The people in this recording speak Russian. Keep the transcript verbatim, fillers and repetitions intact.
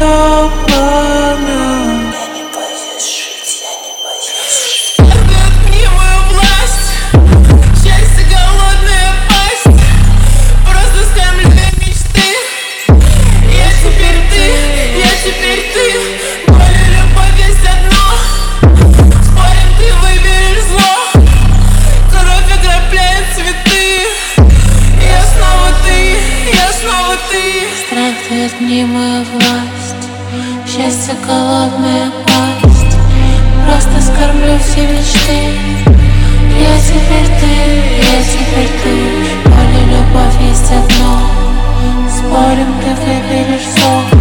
тумана. Я не боюсь жить, я не боюсь жить. Отдохни мою власть, счастье голодная пасть, просто скормленные мечты. Я теперь ты, я теперь ты, боль и любовь есть одно. Спорим, ты выберешь зло, кровь окропляет цветы. Я снова ты, я снова ты. Страх дает мне мою власть, счастье голодная пасть, просто скормлю все мечты. Я теперь ты, я теперь ты, боль и любовь есть одно. Спорим, ты выберешь зло.